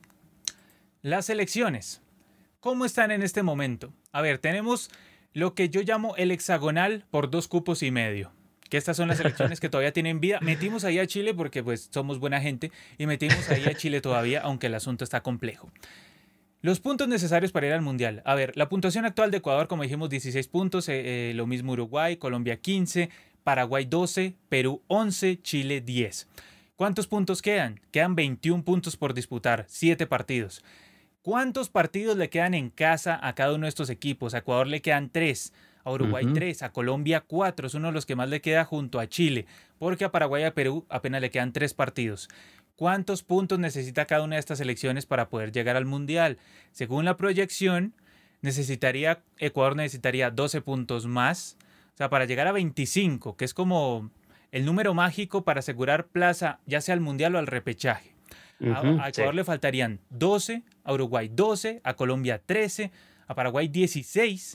las elecciones, ¿cómo están en este momento? A ver, tenemos lo que yo llamo el hexagonal por dos cupos y medio. Que estas son las elecciones que todavía tienen vida. Metimos ahí a Chile porque pues somos buena gente y metimos ahí a Chile todavía, aunque el asunto está complejo. Los puntos necesarios para ir al Mundial. A ver, la puntuación actual de Ecuador, como dijimos, dieciséis puntos, eh, eh, lo mismo Uruguay, Colombia quince, Paraguay doce, Perú once, Chile diez. ¿Cuántos puntos quedan? Quedan veintiún puntos por disputar, siete partidos. ¿Cuántos partidos le quedan en casa a cada uno de estos equipos? A Ecuador le quedan tres, a Uruguay Ujú. tres, a Colombia cuatro, es uno de los que más le queda junto a Chile, porque a Paraguay y a Perú apenas le quedan tres partidos. ¿Cuántos puntos necesita cada una de estas selecciones para poder llegar al Mundial? Según la proyección, necesitaría, Ecuador necesitaría doce puntos más, o sea, para llegar a veinticinco, que es como el número mágico para asegurar plaza, ya sea al Mundial o al repechaje. A, Ujú, a sí. Ecuador le faltarían doce, a Uruguay doce, a Colombia trece, a Paraguay dieciséis,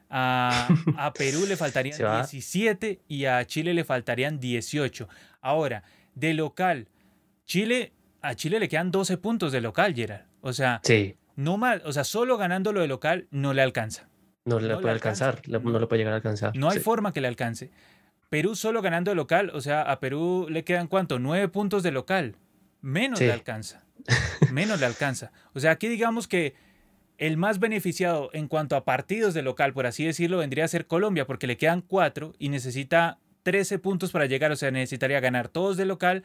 a, a Perú le Se faltarían va. diecisiete y a Chile le faltarían dieciocho. Ahora, de local, Chile, a Chile le quedan doce puntos de local, Gerard. O sea, Sí, no más, o sea, solo ganando lo de local no le alcanza. no le No le puede alcanza. alcanzar, le- no No, le puede llegar a alcanzar. no hay Sí. forma que le alcance. Perú solo ganando de local, o sea, a Perú le quedan ¿cuánto? Nueve puntos de local. Menos le Sí. alcanza. Menos le alcanza. O sea, aquí digamos que el más beneficiado en cuanto a partidos de local, por así decirlo, vendría a ser Colombia, porque le quedan cuatro y necesita trece puntos para llegar. O sea, necesitaría ganar todos de local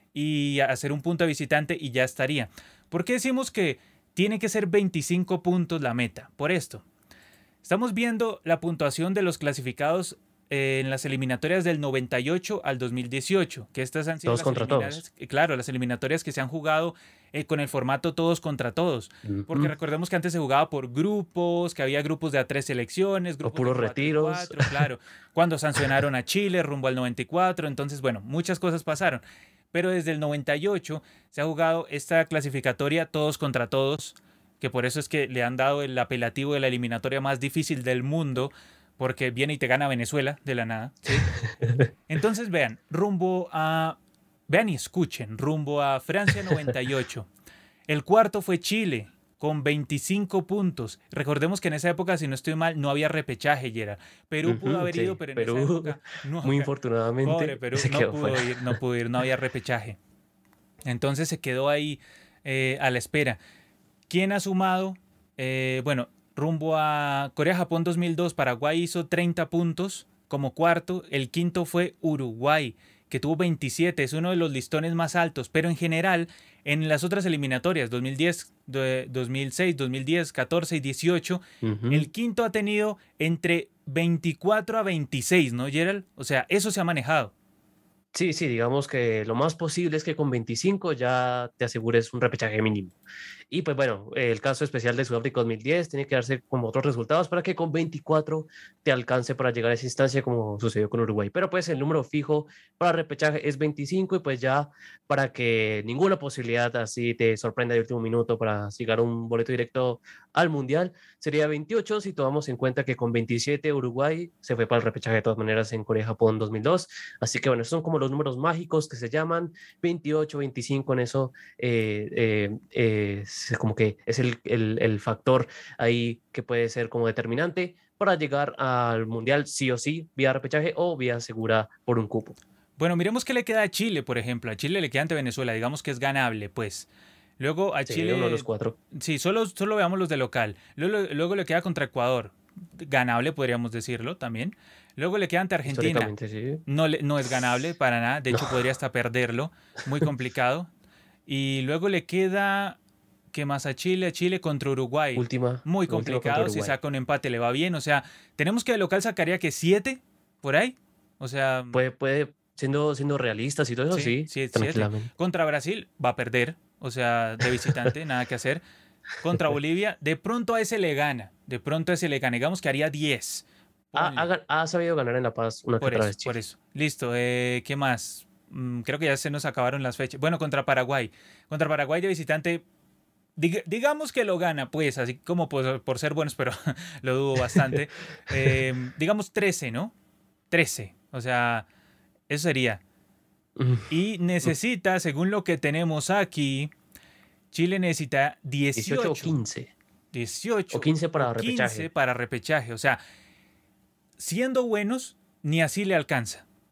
y hacer un punto de visitante y ya estaría. ¿Por qué decimos que tiene que ser veinticinco puntos la meta? Por esto. Estamos viendo la puntuación de los clasificados eh, en las eliminatorias del noventa y ocho al dos mil dieciocho, que estas han sido Todos las contra todos. eliminatorias, eh, claro, las eliminatorias que se han jugado eh, con el formato todos contra todos, porque Ujú. recordemos que antes se jugaba por grupos, que había grupos de a tres selecciones, O grupos de puros cuatro y retiros. cuatro, claro, cuando sancionaron a Chile rumbo al noventa y cuatro, entonces bueno, muchas cosas pasaron, pero desde el noventa y ocho se ha jugado esta clasificatoria todos contra todos, que por eso es que le han dado el apelativo de la eliminatoria más difícil del mundo, porque viene y te gana Venezuela de la nada, ¿sí? Entonces vean, rumbo a... Vean y escuchen, rumbo a Francia noventa y ocho. El cuarto fue Chile, con veinticinco puntos. Recordemos que en esa época, si no estoy mal, no había repechaje, Gerard. Perú pudo Ujú, haber ido, sí, pero en esa Perú, época no. muy Pobre infortunadamente, Perú, se no quedó pudo fuera. ir, no pudo ir, no había repechaje. Entonces se quedó ahí eh, a la espera. ¿Quién ha sumado? Eh, bueno, rumbo a Corea-Japón dos mil dos, Paraguay hizo treinta puntos como cuarto. El quinto fue Uruguay, que tuvo veintisiete. Es uno de los listones más altos. Pero en general, en las otras eliminatorias, dos mil diez, dos mil seis, dos mil diez, catorce y dieciocho, Ujú. el quinto ha tenido entre veinticuatro a veintiséis, ¿no, Gerald? O sea, eso se ha manejado. Sí, sí, digamos que lo más posible es que con veinticinco ya te asegures un repechaje mínimo. Y pues bueno, el caso especial de Sudáfrica dos mil diez tiene que darse como otros resultados para que con veinticuatro te alcance para llegar a esa instancia como sucedió con Uruguay. Pero pues el número fijo para repechaje es veinticinco y pues ya para que ninguna posibilidad así te sorprenda de último minuto para llegar a un boleto directo al Mundial sería veintiocho si tomamos en cuenta que con veintisiete Uruguay se fue para el repechaje de todas maneras en Corea-Japón dos mil dos. Así que bueno, esos son como los números mágicos que se llaman veintiocho, veinticinco en eso. Eh, eh, eh, como que es el, el, el factor ahí que puede ser como determinante para llegar al Mundial sí o sí, vía repechaje o vía segura por un cupo. Bueno, miremos qué le queda a Chile, por ejemplo. A Chile le queda ante Venezuela, digamos que es ganable, pues. Luego a Sí, uno de los Chile, cuatro. sí, solo, solo veamos los de local. Luego, luego le queda contra Ecuador, ganable, podríamos decirlo también. Luego le queda ante Argentina, Históricamente, sí. no, le, no es ganable para nada, de No. hecho podría hasta perderlo, muy complicado. Y luego le queda, ¿qué más a Chile? A Chile contra Uruguay, Última, muy última contra complicado, si Uruguay. saca un empate le va bien, o sea, tenemos que de local sacaría que siete, por ahí, o sea... Puede, puede, siendo, siendo realistas y todo eso, Sí, sí, sí, siete. tranquilamente. Contra Brasil va a perder, o sea, de visitante, nada que hacer. Contra Bolivia, de pronto a ese le gana, de pronto a ese le gana, digamos que haría diez. Ha, ha, Ponle, gan- ha sabido ganar en La Paz una que por otra eso, vez por Chile. eso. Listo, eh, ¿qué más? Mm, creo que ya se nos acabaron las fechas. Bueno, contra Paraguay. Contra Paraguay de visitante, dig- digamos que lo gana, pues, así como por, por ser buenos, pero lo dudo bastante. Eh, digamos trece, ¿no? trece, o sea, eso sería. Mm, Y necesita, según lo que tenemos aquí, Chile necesita dieciocho o dieciocho, quince. dieciocho O quince para o quince repechaje. para repechaje. O sea, siendo buenos, ni así le alcanza.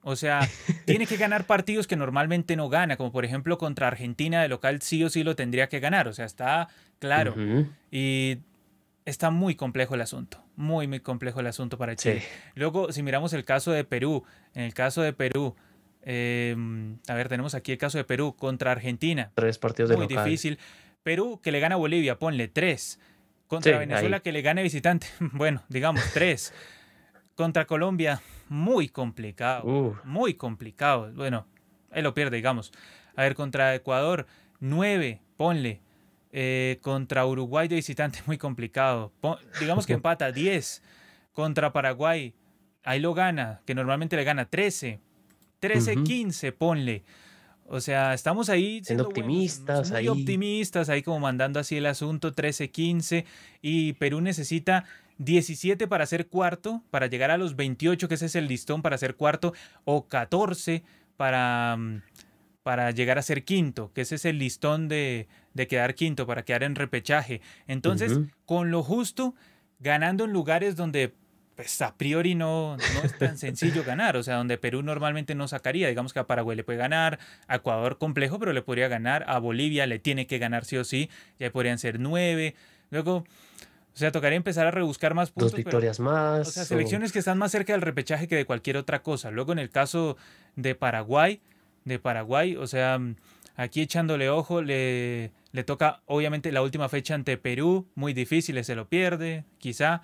O sea, tiene que ganar partidos que normalmente no gana, como por ejemplo contra Argentina de local sí o sí lo tendría que ganar. O sea, está claro. Ujú. Y está muy complejo el asunto. Muy, muy complejo el asunto para Sí, Chile. Luego, si miramos el caso de Perú, en el caso de Perú, eh, a ver, tenemos aquí el caso de Perú contra Argentina. tres partidos de Muy local. difícil. Perú que le gana a Bolivia, ponle tres. Contra Sí, Venezuela ahí. que le gane visitante, bueno, digamos tres. Contra Colombia, muy complicado. Uh, Muy complicado. Bueno, ahí lo pierde, digamos. A ver, contra Ecuador, nueve, ponle. Eh, contra Uruguay de visitante, muy complicado. Pon- digamos que empata, diez. Contra Paraguay, ahí lo gana, que normalmente le gana trece. trece, ujú. quince, ponle. O sea, estamos ahí Siendo siendo buenos, optimistas muy ahí. optimistas, ahí como mandando así el asunto, trece quince, y Perú necesita diecisiete para ser cuarto, para llegar a los veintiocho, que ese es el listón para ser cuarto, o catorce para, mm, para llegar a ser quinto, que ese es el listón de, de quedar quinto, para quedar en repechaje. Entonces, Ujú. con lo justo, ganando en lugares donde pues a priori no, no es tan sencillo ganar, o sea, donde Perú normalmente no sacaría, digamos que a Paraguay le puede ganar, a Ecuador complejo, pero le podría ganar, a Bolivia le tiene que ganar sí o sí, ya podrían ser nueve, luego, o sea, tocaría empezar a rebuscar más Dos puntos, pero, victorias o sea, más. O... selecciones que están más cerca del repechaje que de cualquier otra cosa. Luego en el caso de Paraguay, de Paraguay, o sea, aquí echándole ojo, le, le toca obviamente la última fecha ante Perú, muy difícil, se lo pierde, quizá.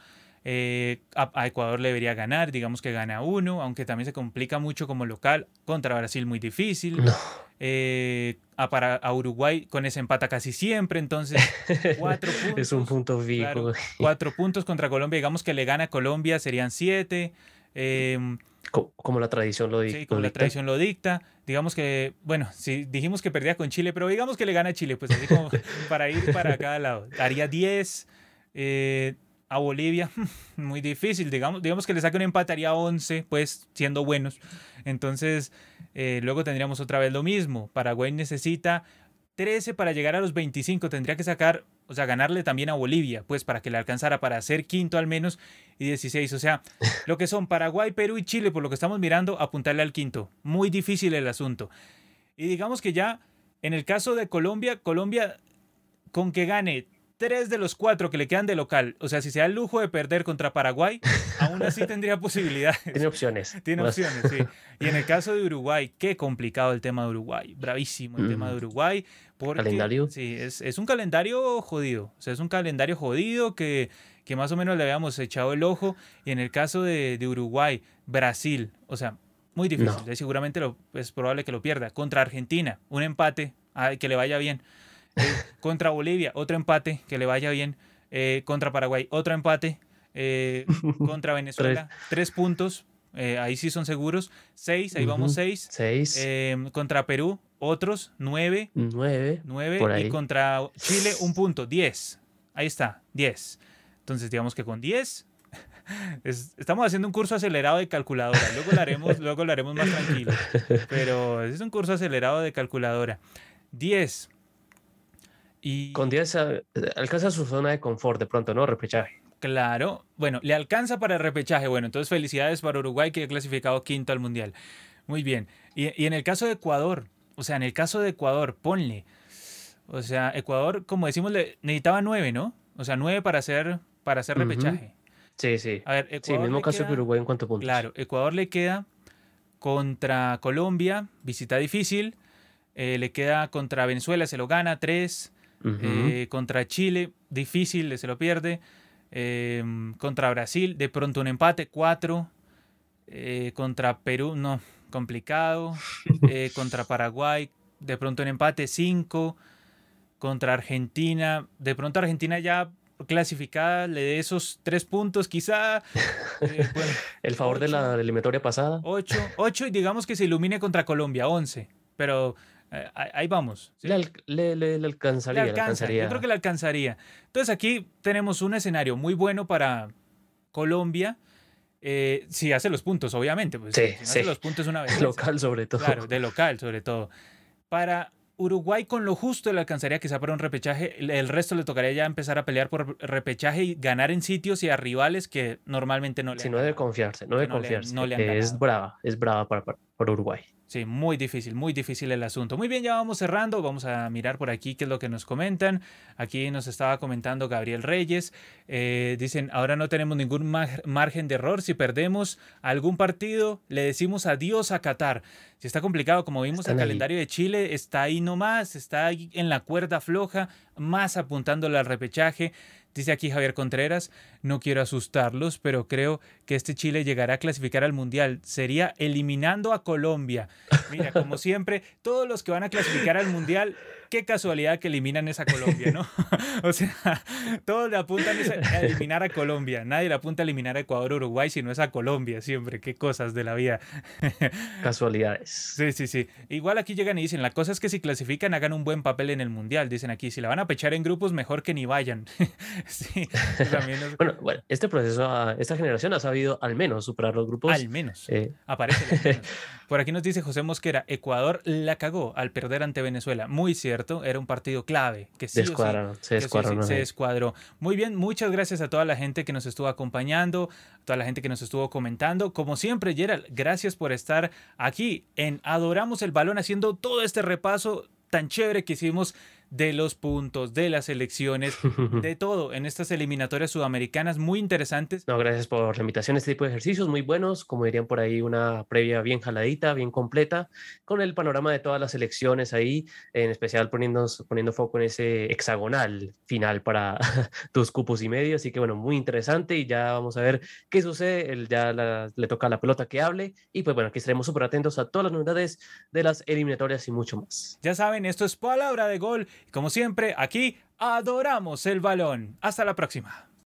Eh, a, a, Ecuador le debería ganar, digamos que gana uno, aunque también se complica mucho como local. Contra Brasil muy difícil. No. Eh, a, para, a Uruguay con ese empata casi siempre, entonces cuatro Es un puntos, punto claro, fijo. cuatro puntos contra Colombia, digamos que le gana a Colombia, serían siete. Eh, Co- Como la tradición lo, dic- sí, lo como la dicta. tradición lo dicta. Digamos que, bueno, sí, dijimos que perdía con Chile, pero digamos que le gana a Chile, pues así como para ir para cada lado. Haría diez. Eh, a Bolivia, muy difícil, digamos, digamos que le saque un empate, haría once, pues siendo buenos. Entonces, eh, luego tendríamos otra vez lo mismo. Paraguay necesita trece para llegar a los veinticinco, tendría que sacar, o sea, ganarle también a Bolivia, pues para que le alcanzara para ser quinto al menos, y dieciséis, o sea, lo que son Paraguay, Perú y Chile, por lo que estamos mirando, apuntarle al quinto. Muy difícil el asunto. Y digamos que ya, en el caso de Colombia, Colombia con que gane tres de los cuatro que le quedan de local, o sea, si se da el lujo de perder contra Paraguay, aún así tendría Tiene posibilidades. opciones. Tiene Más. opciones, sí. Y en el caso de Uruguay, qué complicado el tema de Uruguay. Bravísimo el tema Mm, de Uruguay, porque Calendario. sí, es, es un calendario jodido. O sea, es un calendario jodido que, que más o menos le habíamos echado el ojo. Y en el caso de, de Uruguay, Brasil, o sea, muy difícil. No. Seguramente lo, es probable que lo pierda. Contra Argentina, un empate, ay, que le vaya bien. Eh, contra Bolivia, otro empate, que le vaya bien. Eh, contra Paraguay, otro empate. Eh, contra Tres. Venezuela, tres puntos. Eh, ahí sí son seguros. Seis, ahí vamos Ujú. seis. Seis. Eh, contra Perú, otros, nueve. Nueve. Nueve. Por Y ahí. contra Chile, un punto, diez. Ahí está, diez. Entonces, digamos que con diez es- estamos haciendo un curso acelerado de calculadora. Luego lo haremos, luego lo haremos más tranquilo. Pero es un curso acelerado de calculadora. Diez. Con Y diez a- alcanza su zona de confort de pronto, ¿no? Repechaje. claro, bueno, le alcanza para el repechaje. Bueno, entonces felicidades para Uruguay que ha clasificado quinto al Mundial. Muy bien. Y, y en el caso de Ecuador, o sea, en el caso de Ecuador, ponle. O sea, Ecuador, como decimos, le, necesitaba nueve, ¿no? O sea, nueve para hacer, para hacer Ujú. repechaje. Sí, sí. A ver, Sí, Ecuador mismo le caso que queda, Uruguay en cuanto a puntos. claro, Ecuador le queda contra Colombia, visita difícil. Eh, le queda contra Venezuela, se lo gana, tres. Ujú. Eh, contra Chile, difícil, se lo pierde. Eh, contra Brasil, de pronto un empate, cuatro. Eh, contra Perú, no, complicado. Eh, contra Paraguay, de pronto un empate, cinco. Contra Argentina, de pronto Argentina ya clasificada, le dé esos tres puntos, quizá. Eh, bueno, El favor de ocho. la eliminatoria pasada. ocho, ocho y digamos que se ilumine contra Colombia, once. Pero eh, ahí ahí vamos, Le, ¿sí? al- le, le- le Le alcanzaría, le alcanza, yo creo que alcanzaría. le alcanzaría. Entonces aquí tenemos un escenario muy bueno para Colombia, eh, si hace los puntos, obviamente, pues Sí, si no sí. hace los puntos es una vergüenza. Local sobre todo. Claro, de local sobre todo. Para Uruguay con lo justo le alcanzaría quizá para un repechaje, el resto le tocaría ya empezar a pelear por repechaje y ganar en sitios y a rivales que normalmente no le Sí, han no debe ganado, confiarse, no que debe no le, confiarse. no le han Es ganado. brava, es brava para, para, para Uruguay. Sí, muy difícil, muy difícil el asunto. Muy bien, ya vamos cerrando. Vamos a mirar por aquí qué es lo que nos comentan. Aquí nos estaba comentando Gabriel Reyes. Eh, dicen, ahora no tenemos ningún mar margen de error. Si perdemos algún partido, le decimos adiós a Qatar. Si está complicado, como vimos, Están el ahí. calendario de Chile está ahí nomás, está ahí en la cuerda floja, más apuntándole al repechaje. Dice aquí Javier Contreras, no quiero asustarlos, pero creo que este Chile llegará a clasificar al Mundial. Sería eliminando a Colombia. Mira, como siempre, todos los que van a clasificar al Mundial, qué casualidad que eliminan esa Colombia, ¿no? O sea, todos le apuntan a eliminar a Colombia. Nadie le apunta a eliminar a Ecuador o Uruguay, sino es a Colombia siempre. Qué cosas de la vida. Casualidades. Sí, sí, sí. Igual aquí llegan y dicen, la cosa es que si clasifican hagan un buen papel en el Mundial. Dicen aquí, si la van a pechar en grupos, mejor que ni vayan. Sí, también es... bueno, bueno, este proceso, a, esta generación ha sabido al menos superar los grupos. Al menos. Eh... Aparece al menos. Por aquí nos dice José Mosquera, Ecuador la cagó al perder ante Venezuela. Muy cierto, era un partido clave. Que sí descuadraron, o sí, se descuadraron. Sí, sí, se descuadró. Muy bien, muchas gracias a toda la gente que nos estuvo acompañando, a toda la gente que nos estuvo comentando. Como siempre, Gerald, gracias por estar aquí en Adoramos el Balón, haciendo todo este repaso tan chévere que hicimos de los puntos, de las elecciones, de todo en estas eliminatorias sudamericanas muy interesantes. No, gracias por la invitación a este tipo de ejercicios muy buenos, como dirían por ahí, una previa bien jaladita, bien completa, con el panorama de todas las elecciones ahí, en especial poniendo, poniendo foco en ese hexagonal final para dos cupos y medio, así que bueno, muy interesante y ya vamos a ver qué sucede, el, ya la, le toca a la pelota que hable y pues bueno, aquí estaremos súper atentos a todas las novedades de las eliminatorias y mucho más. Ya saben, esto es Palabra de Gol. Como siempre, aquí adoramos el balón. Hasta la próxima.